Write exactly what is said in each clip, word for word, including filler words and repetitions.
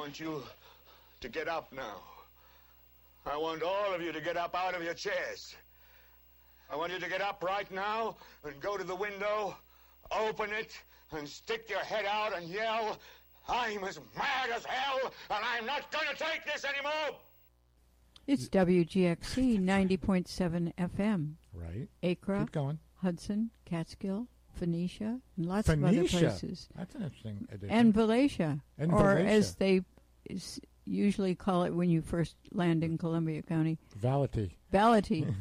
want you to get up now. I want all of you to get up out of your chairs. I want you to get up right now and go to the window, open it, and stick your head out and yell, I'm as mad as hell, and I'm not going to take this anymore! It's W G X C ninety point seven F M. Right. Acra, Keep going. Hudson, Catskill, Phoenicia, and lots Phoenicia. of other places. That's an interesting addition. And Valatia. And or Valatia. as they s- usually call it when you first land in Columbia County. Valety. Valety.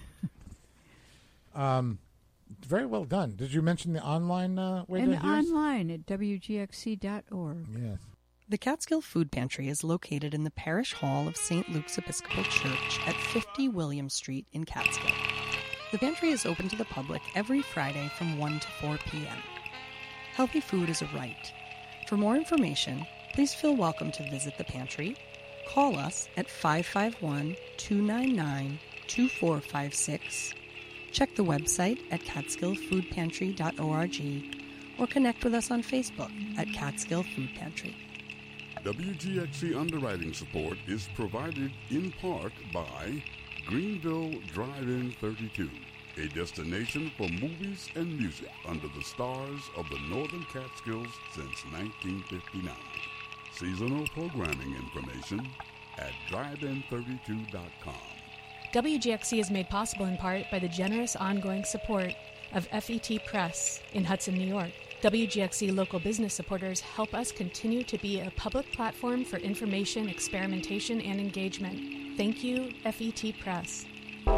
um, very well done. Did you mention the online uh, way and to hear us? online at W G X C dot org. Yes. The Catskill Food Pantry is located in the Parish Hall of Saint Luke's Episcopal Church at fifty William Street in Catskill. The pantry is open to the public every Friday from one to four p.m. Healthy food is a right. For more information, please feel welcome to visit the pantry. Call us at five five one, two nine nine, two four five six. Check the website at catskill food pantry dot org or connect with us on Facebook at Catskill Food Pantry. W G X C underwriting support is provided in part by Greenville Drive-In thirty-two, a destination for movies and music under the stars of the Northern Catskills since nineteen fifty-nine. Seasonal programming information at drive in thirty-two dot com. W G X C is made possible in part by the generous ongoing support of F E T Press in Hudson, New York. W G X C local business supporters help us continue to be a public platform for information, experimentation, and engagement. Thank you, F E T Press.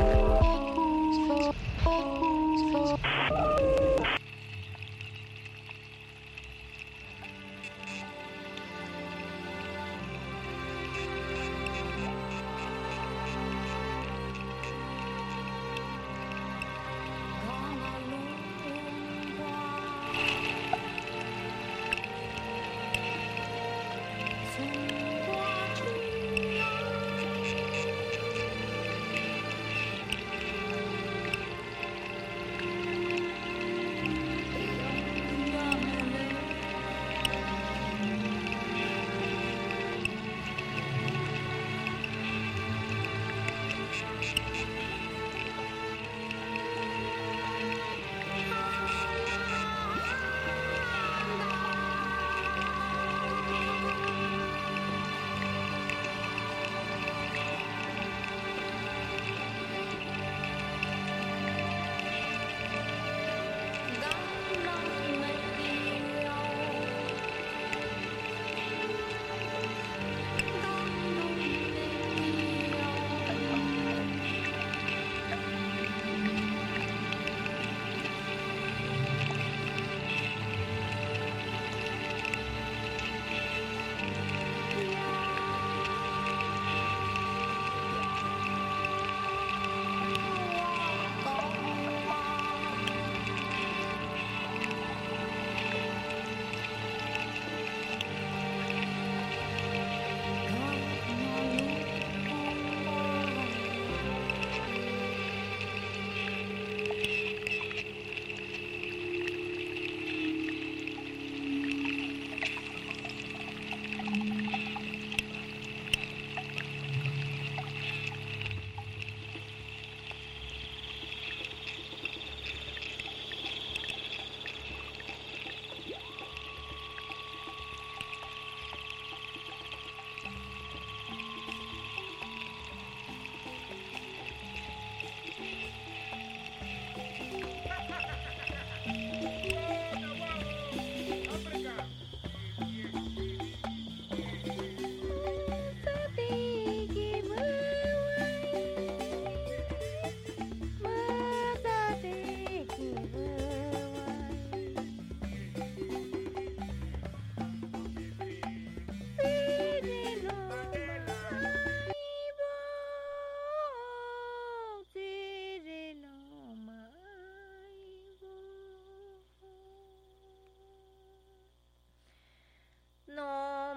No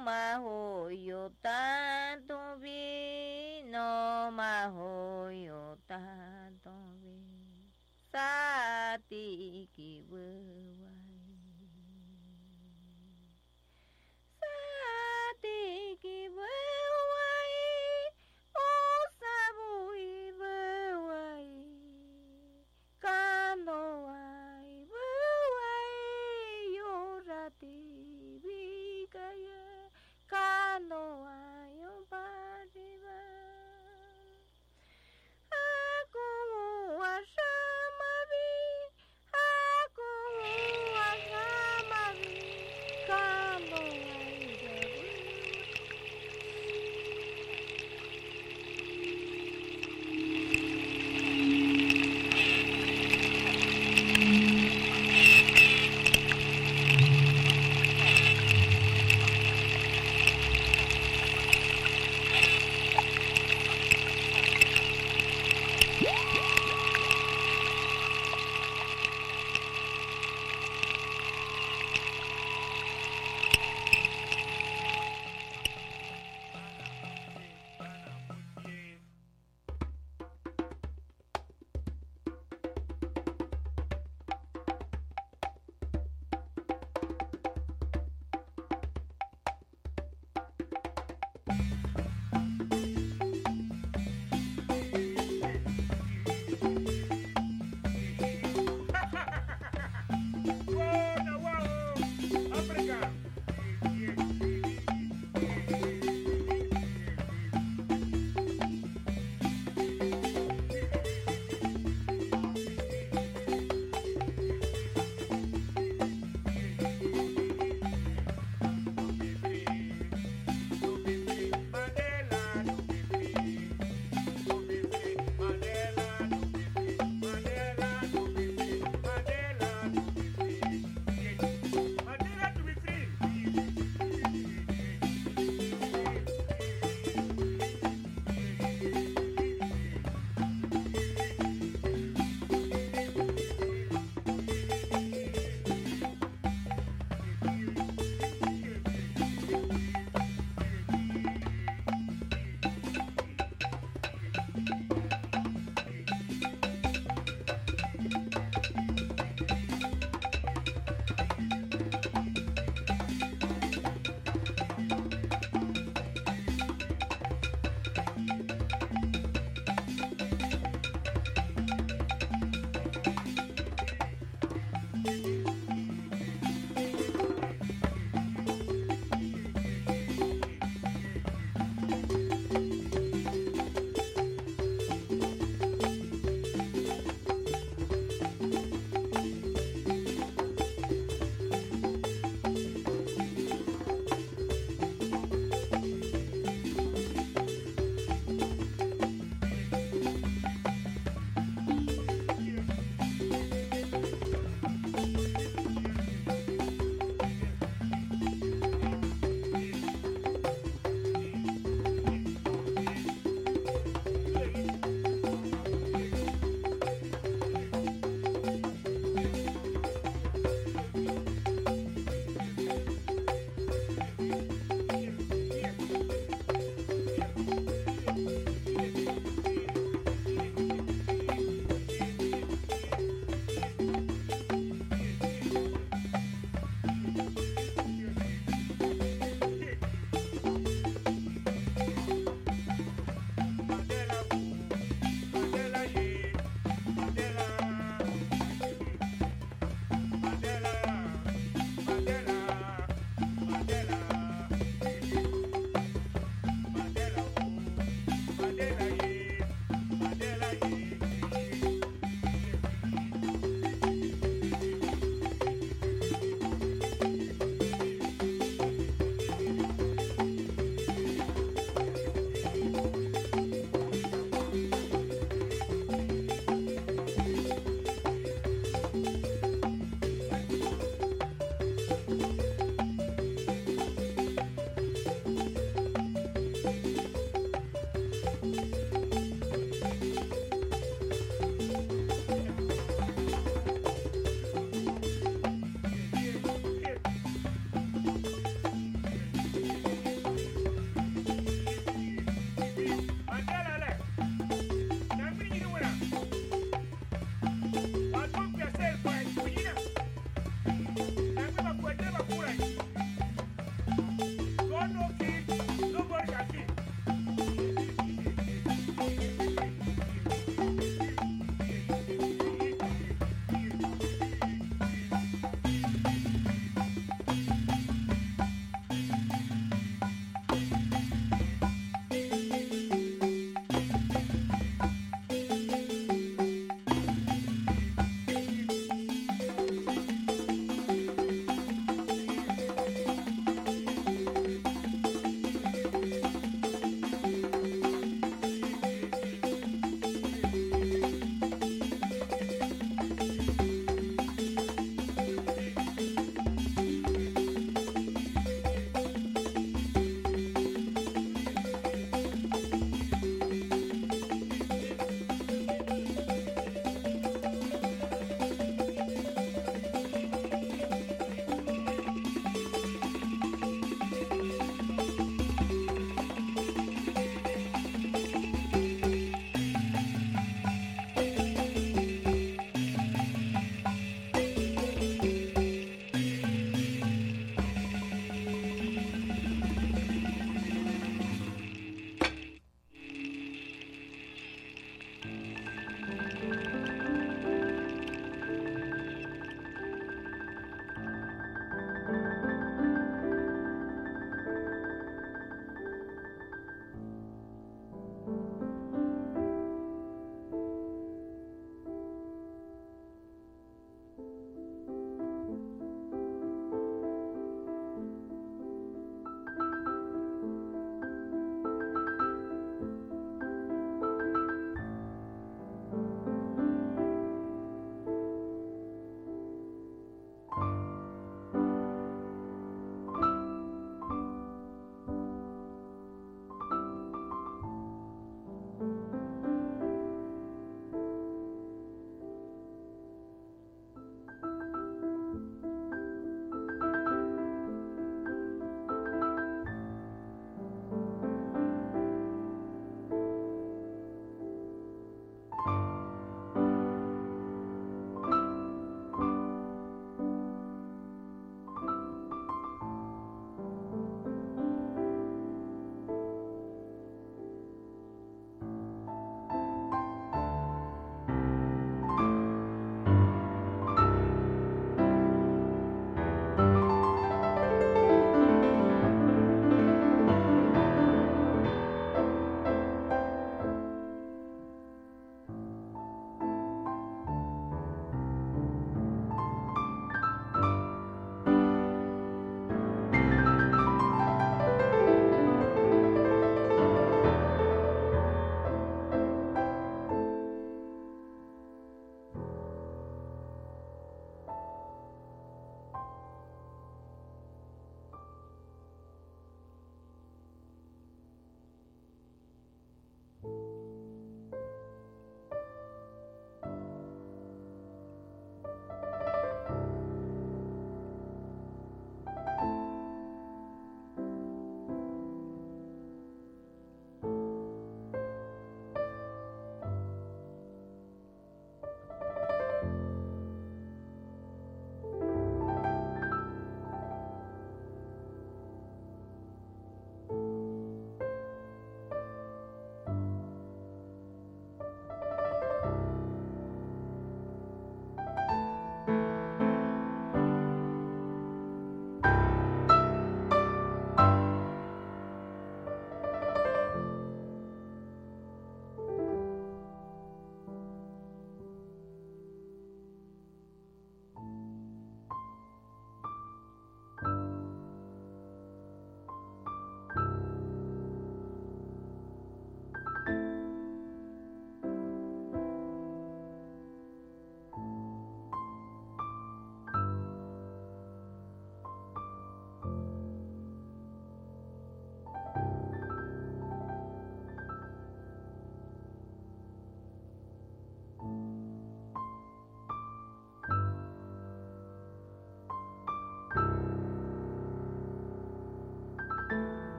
mahoyo tanto vi, no mahoyo tanto vi, sati ki wawai, sati ki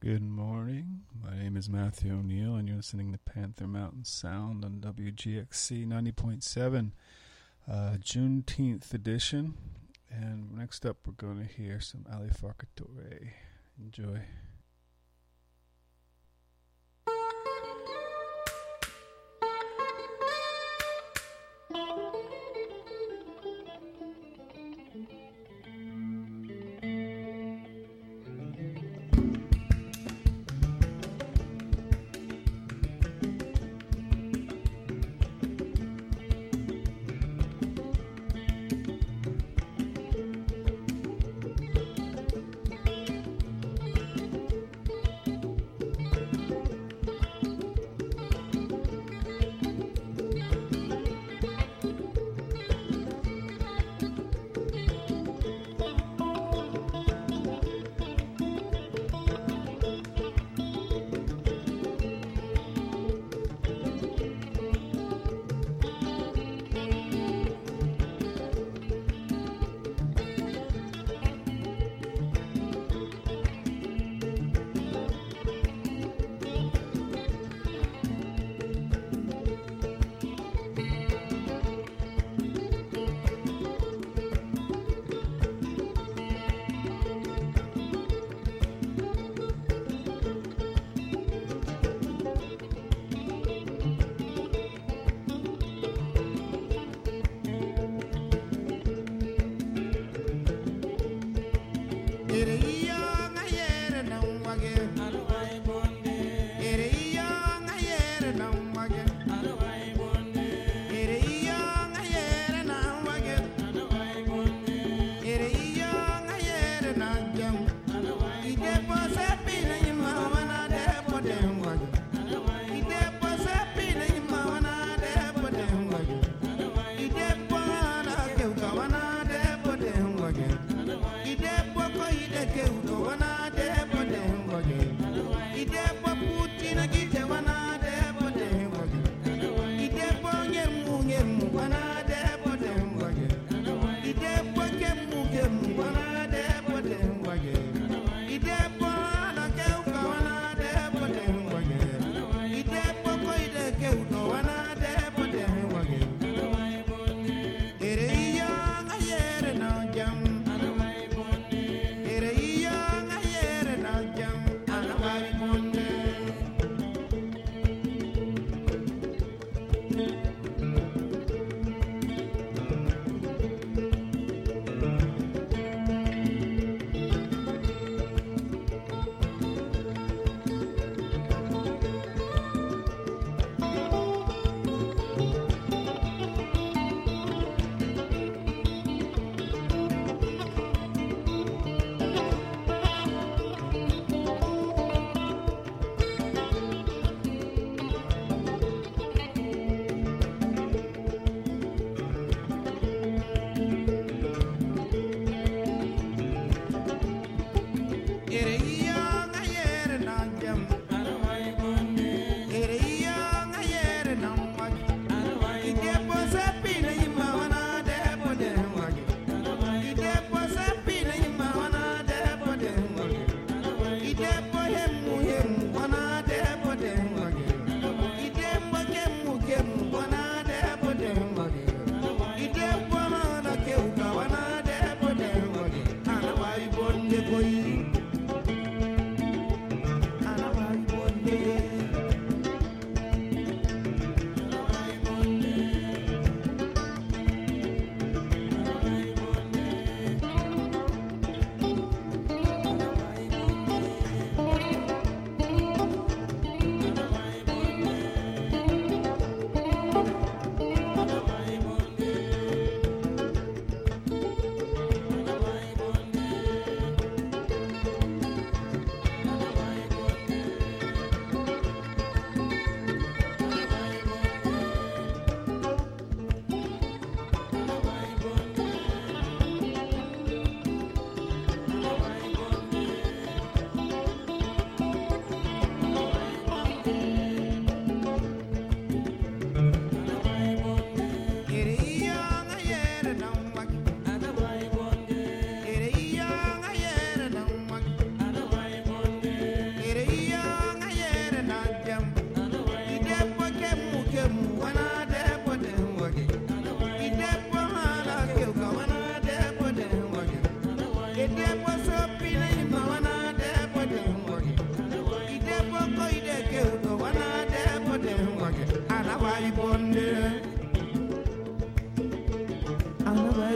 Good morning. My name is Matthew O'Neill, and you're listening to Panther Mountain Sound on W G X C ninety point seven, uh, Juneteenth edition. And next up, we're going to hear some Ali Farka Touré. Enjoy. Thank you.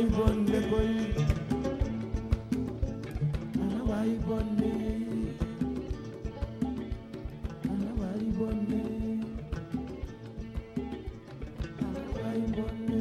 way bonne koy ana way bonne ana way bonne ana way bonne.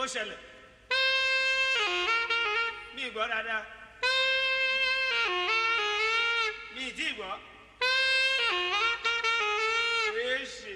ṣẹlẹ̀ mi gbọ́ dáadáa mi ì tí gbọ́ èsì.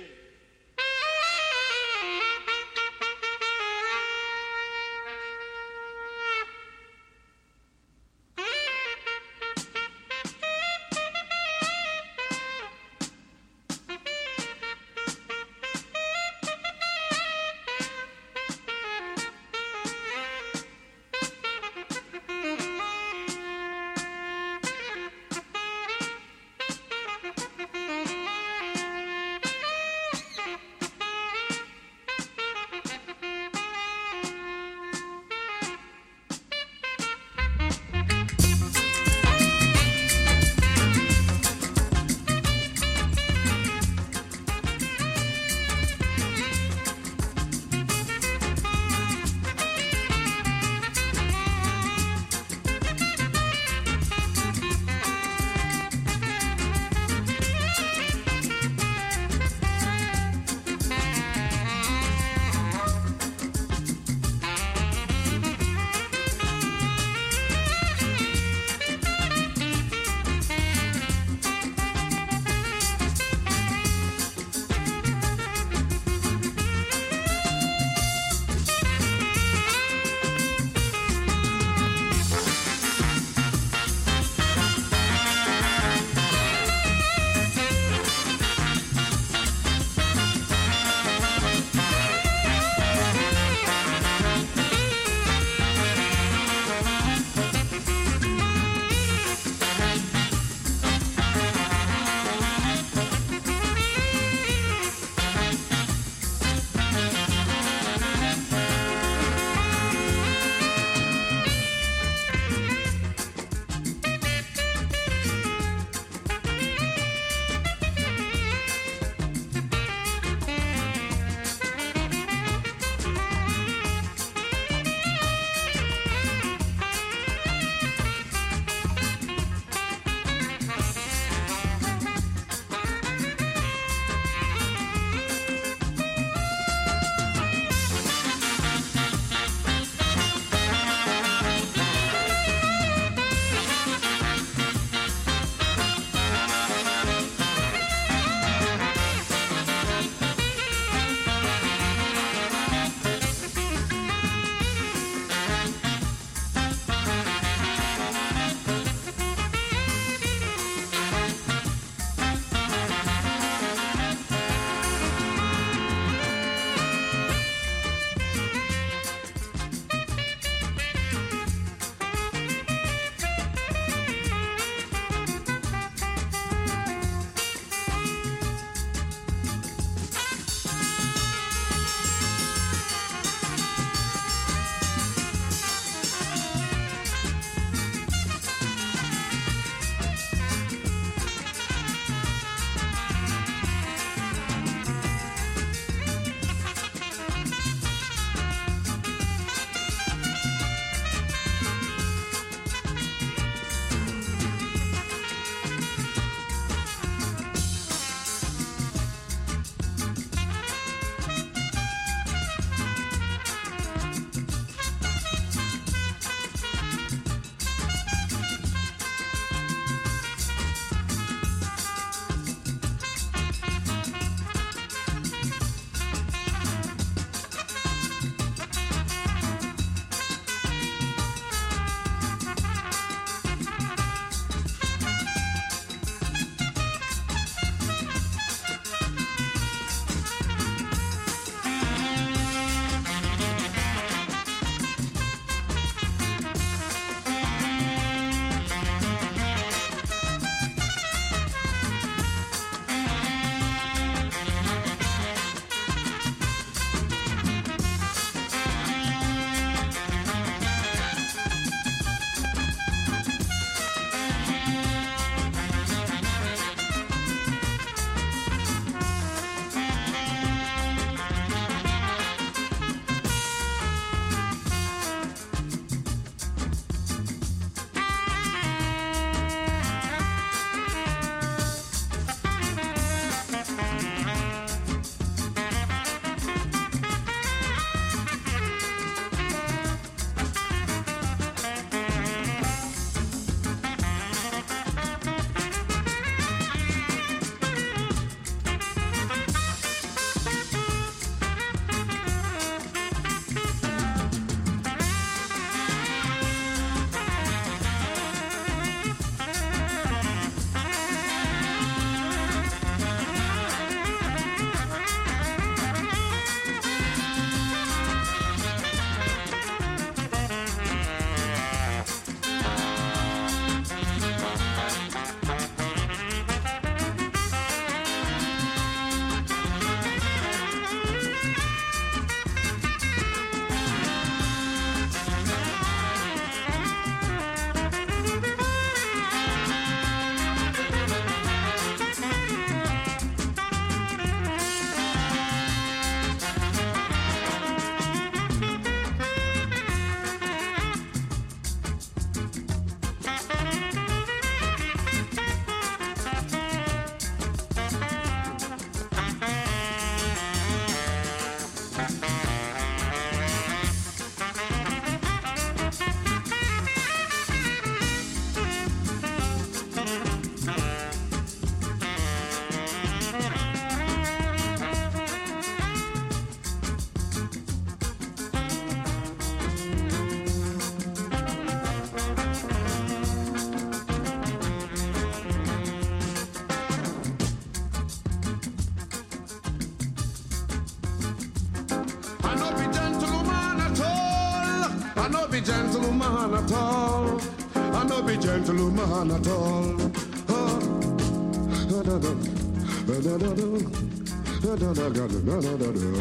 be gentleman at all. I no be gentleman at all. Oh. Da, da, da. Da, da, da, da. Da, da, da, da, da, da, da, da.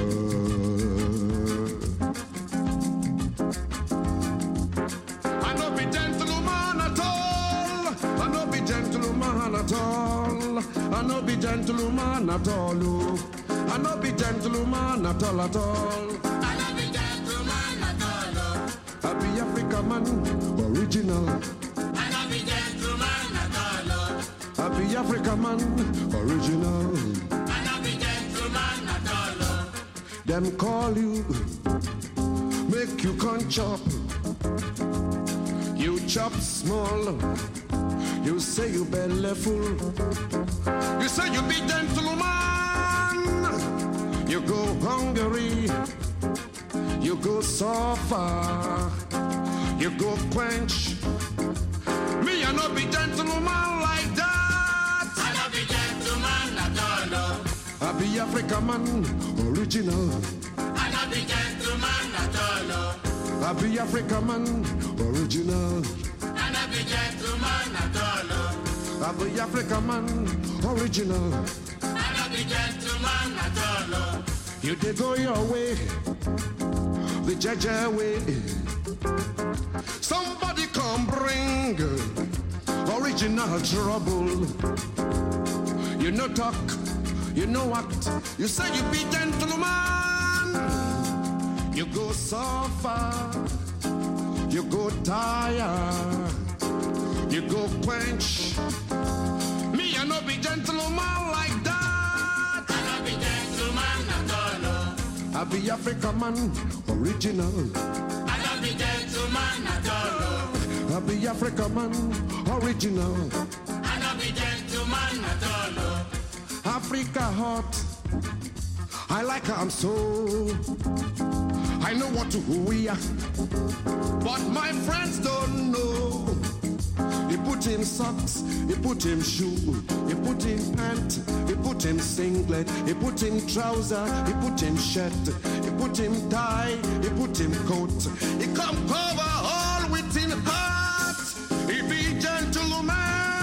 I no be gentleman at all. I no be gentleman at all. I no be gentleman at all. Oh. I no be gentleman at all at all. I no be gentleman at all. Oh. I be African man, original. I no be gentleman at all. Oh. I be African man, original. I no be gentleman at all. Oh. Them call you, make you con chop. You chop small. You say you belly full. You say you be gentleman. You go hungry. You go so far. You go quench. Me, I no be gentleman like that. I no be gentleman at all. Oh. I be African man, original. I no be gentleman at all. Oh. I be African man, original. I no be gentleman at all. Oh. I be African man, original. I no be gentleman at all. Oh. You did go your way, the Jaja way. Somebody come bring original trouble. You no talk, you no act. You say you be gentleman. You go so far, you go tire, you go quench. Me, I no be gentleman like that. I no be gentleman at all. Oh. I be African man, original. I no be gentleman at all. Oh. I be African man, original. I no be gentleman at all. Oh. Africa hot, I like her, I'm so. I know what to who we are, but my friends don't know. He put him socks, he put him shoe, he put him pant, he put him singlet, he put him trouser, he put him shirt, he put him tie, he put him coat. He come cover all with him heart. He be gentleman,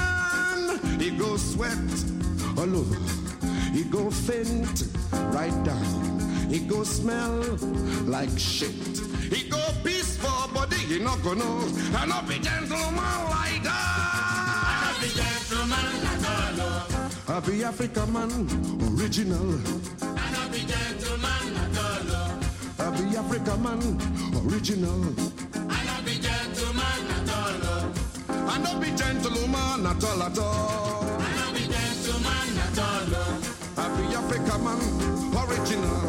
he go sweat all over, he go faint right down. He go smell like shit. He go peaceful, but he not gonna. I not be gentleman like that. I no be gentleman at all. I be African man, original. I no be gentleman at all. I be African man, original. I no be gentleman at all. I no be gentleman at all at all. I no be gentleman at all. I be African man, original.